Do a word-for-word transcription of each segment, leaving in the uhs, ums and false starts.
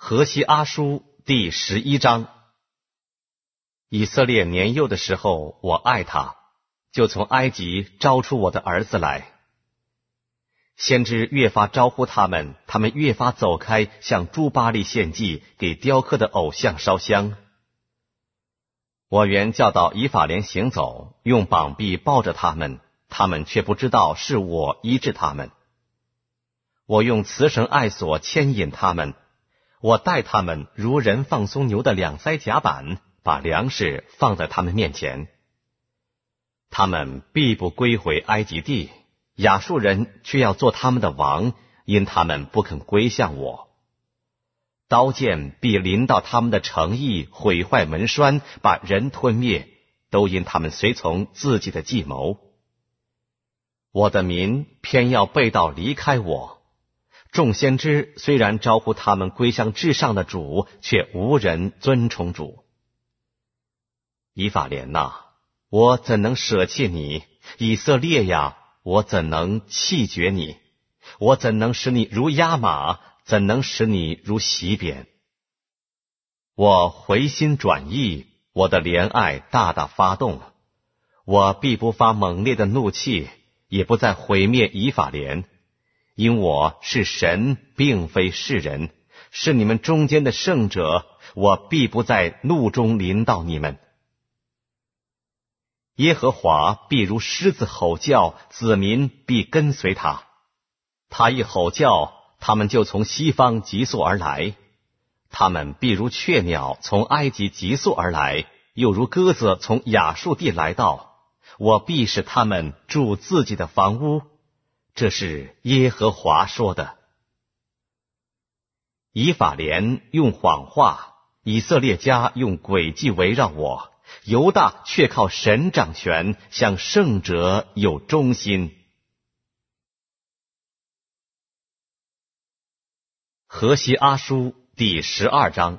何西阿书第十一章。以色列年幼的时候，我爱他，就从埃及招出我的儿子来。先知越发招呼他们，他们越发走开，向诸巴力献祭，给雕刻的偶像烧香。我原教导以法莲行走，用膀臂抱着他们，他们却不知道是我医治他们。我用慈绳爱索牵引他们，我带他们如人放松牛的两腮甲板，把粮食放在他们面前。他们必不归回埃及地，亚述人却要做他们的王，因他们不肯归向我。刀剑必临到他们的城邑，毁坏门栓，把人吞灭，都因他们随从自己的计谋。我的民偏要背道离开我，众先知虽然招呼他们归向至上的主，却无人尊崇主。以法莲哪，我怎能舍弃你？以色列呀，我怎能弃绝你？我怎能使你如压马？怎能使你如洗扁？我回心转意，我的怜爱大大发动，我必不发猛烈的怒气，也不再毁灭以法莲，因我是神，并非世人，是你们中间的圣者，我必不在怒中临到你们。耶和华必如狮子吼叫，子民必跟随他。他一吼叫，他们就从西方急速而来，他们必如雀鸟从埃及急速而来，又如鸽子从亚述地来到。我必使他们住自己的房屋，这是耶和华说的。以法莲用谎话，以色列家用诡计围绕我，犹大却靠神掌权，向圣者有忠心。何西阿书第十二章。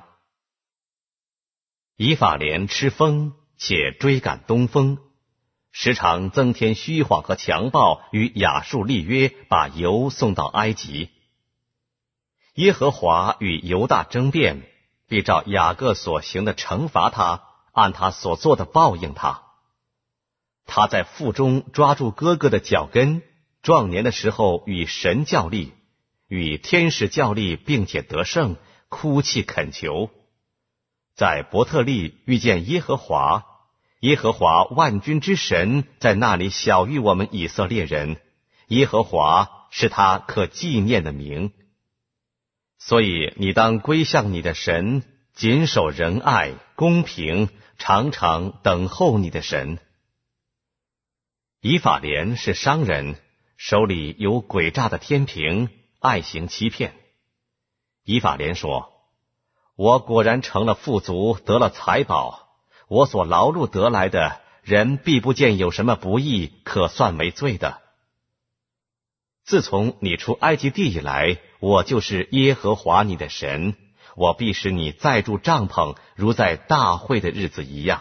以法莲吃风，且追赶东风，时常增添虚谎和强暴，与亚述立约，把油送到埃及。耶和华与犹大争辩，必照雅各所行的惩罚他，按他所做的报应他。他在腹中抓住哥哥的脚跟，壮年的时候与神较力，与天使较力，并且得胜，哭泣恳求。在伯特利遇见耶和华，耶和华万军之神在那里晓谕我们以色列人，耶和华是他可纪念的名。所以你当归向你的神，谨守仁爱、公平，常常等候你的神。以法莲是商人，手里有诡诈的天平，爱行欺骗。以法莲说，我果然成了富足，得了财宝，我所劳碌得来的，人必不见有什么不义可算为罪的。自从你出埃及地以来，我就是耶和华你的神，我必使你再住帐篷，如在大会的日子一样。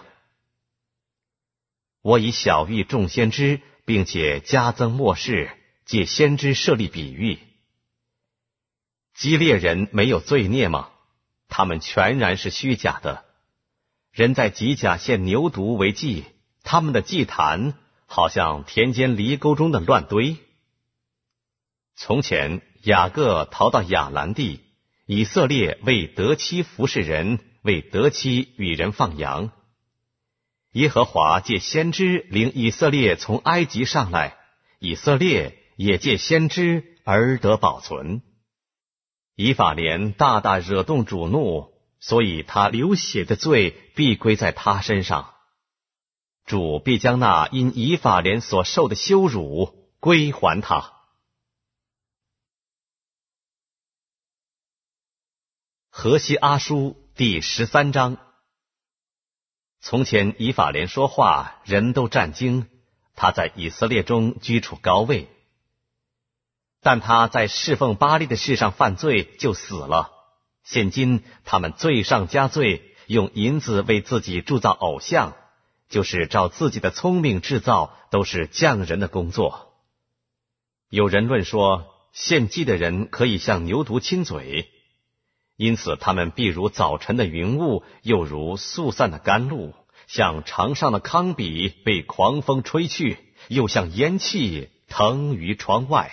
我已晓谕众先知，并且加增末世，借先知设立比喻。基列人没有罪孽吗？他们全然是虚假的。人在吉甲献牛犊为祭，他们的祭坛好像田间犁沟中的乱堆。从前雅各逃到亚兰地，以色列为得妻服侍人，为得妻与人放羊。耶和华借先知领以色列从埃及上来，以色列也借先知而得保存。以法莲大大惹动主怒，所以他流血的罪必归在他身上。主必将那因以法莲所受的羞辱归还他。何西阿书第十三章。从前以法莲说话，人都战惊，他在以色列中居处高位。但他在侍奉巴力的事上犯罪，就死了。现今他们罪上加罪，用银子为自己铸造偶像，就是照自己的聪明制造，都是匠人的工作。有人论说，献祭的人可以向牛犊亲嘴， 因此他们必如早晨的云雾，又如速散的甘露，像床上的糠秕被狂风吹去，又像烟气腾于窗外。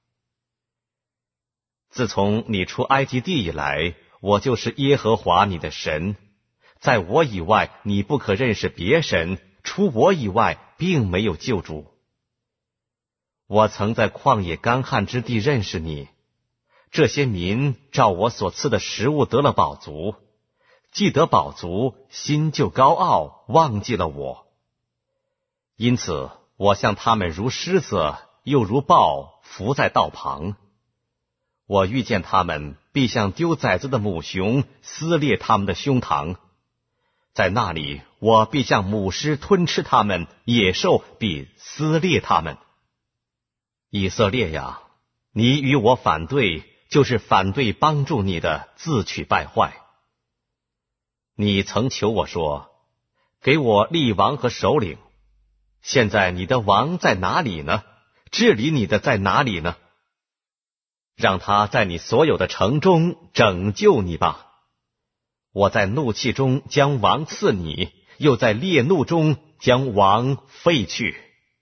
自从你出埃及地以来，我就是耶和华你的神，在我以外你不可认识别神，除我以外并没有救主。我曾在旷野干旱之地认识你，这些民照我所赐的食物得了饱足，既得饱足，心就高傲，忘记了我。因此我向他们如狮子，又如豹，伏在道旁。我遇见他们，必像丢崽子的母熊，撕裂他们的胸膛。在那里，我必像母狮吞吃他们，野兽必撕裂他们。以色列呀，你与我反对，就是反对帮助你的，自取败坏。你曾求我说，给我立王和首领。现在你的王在哪里呢？治理你的在哪里呢？让他在你所有的城中拯救你吧。我在怒气中将王赐你，又在烈怒中将王废去。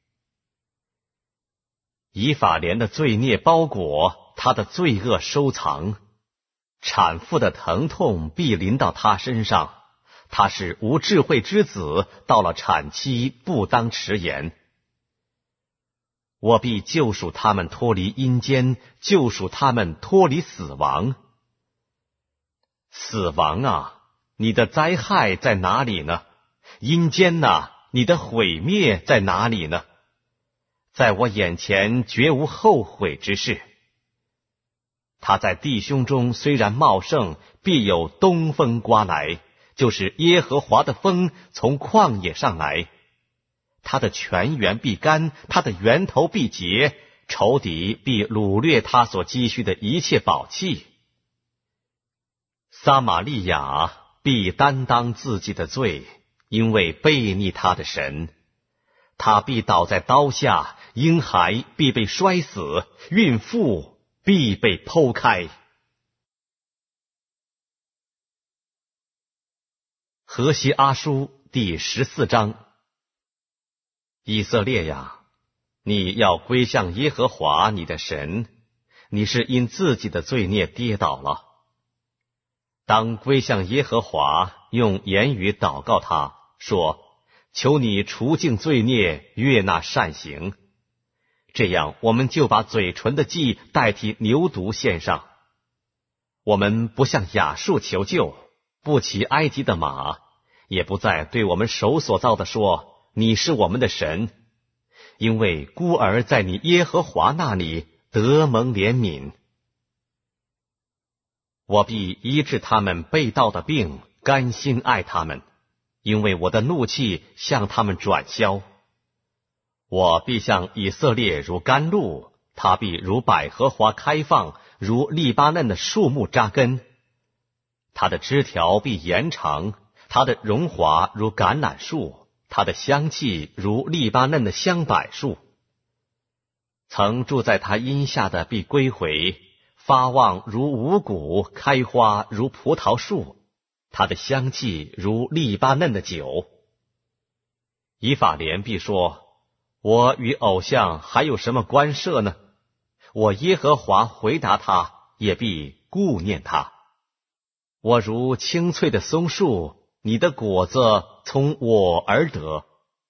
以法莲的罪孽包裹，他的罪恶收藏，产妇的疼痛必临到他身上。他是无智慧之子，到了产期不当迟延。我必救赎他们脱离阴间，救赎他们脱离死亡。死亡啊，你的灾害在哪里呢？阴间啊，你的毁灭在哪里呢？在我眼前绝无后悔之事。他在弟兄中虽然茂盛，必有东风刮来，就是耶和华的风从旷野上来。他的泉源必干，他的源头必竭，仇敌必掳掠他所积蓄的一切宝器。撒玛利亚必担当自己的罪，因为背逆他的神。他必倒在刀下，婴孩必被摔死，孕妇必被剖开。何西阿书第十四章。以色列呀，你要归向耶和华你的神，你是因自己的罪孽跌倒了。当归向耶和华，用言语祷告他，说：求你除尽罪孽，悦纳善行。这样我们就把嘴唇的祭代替牛犊献上。我们不向亚述求救，不骑埃及的马，也不再对我们手所造的说，你是我们的神，因为孤儿在你耶和华那里得蒙怜悯。我必医治他们背道的病，甘心爱他们，因为我的怒气向他们转消。我必向以色列如甘露，他必如百合花开放，如利巴嫩的树木扎根。他的枝条必延长，他的荣华如橄榄树，他的香气如利巴嫩的香柏树。曾住在他荫下的必归回，发旺如五谷，开花如葡萄树，它的香气如利巴嫩的酒。以法莲必说，我与偶像还有什么关涉呢？我耶和华回答他，也必顾念他。我如青翠的松树，你的果子从我而得。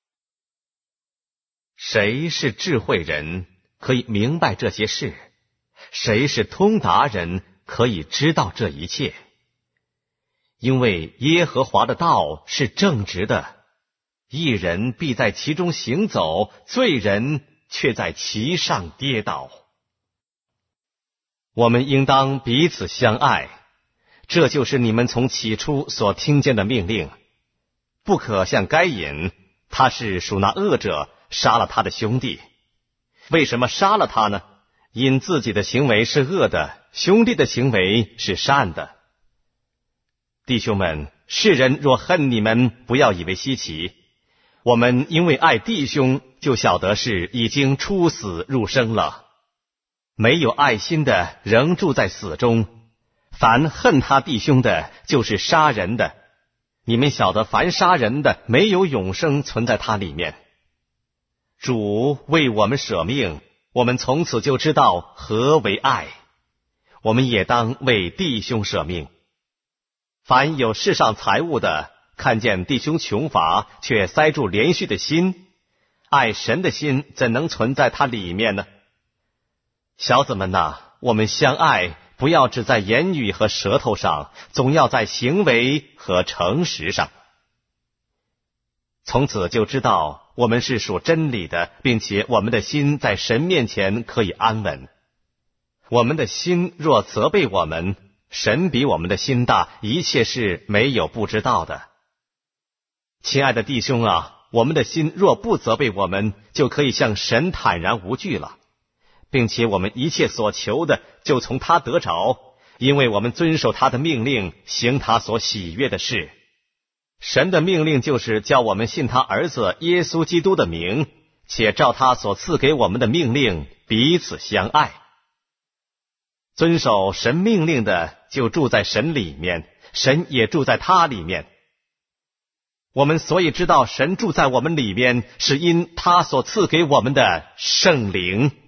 谁是智慧人，可以明白这些事？谁是通达人，可以知道这一切？因为耶和华的道是正直的，义人必在其中行走，罪人却在其上跌倒。我们应当彼此相爱，这就是你们从起初所听见的命令。不可像该隐，他是属那恶者，杀了他的兄弟。为什么杀了他呢？因自己的行为是恶的，兄弟的行为是善的。弟兄们，世人若恨你们，不要以为稀奇。我们因为爱弟兄，就晓得是已经出死入生了。没有爱心的，仍住在死中。 凡恨他弟兄的，就是杀人的。你们晓得，凡杀人的，没有永生存在他里面。主为我们舍命，我们从此就知道何为爱。我们也当为弟兄舍命。凡有世上财物的，看见弟兄穷乏，却塞住连续的心，爱神的心怎能存在他里面呢？小子们哪，我们相爱，不要只在言语和舌头上，总要在行为和诚实上。从此就知道我们是属真理的，并且我们的心在神面前可以安稳。我们的心若责备我们，神比我们的心大，一切事没有不知道的。亲爱的弟兄啊，我们的心若不责备我们，就可以向神坦然无惧了，并且我们一切所求的就从他得着，因为我们遵守他的命令，行他所喜悦的事。神的命令就是叫我们信他儿子耶稣基督的名，且照他所赐给我们的命令彼此相爱。遵守神命令的就住在神里面，神也住在他里面。我们所以知道神住在我们里面，是因他所赐给我们的圣灵。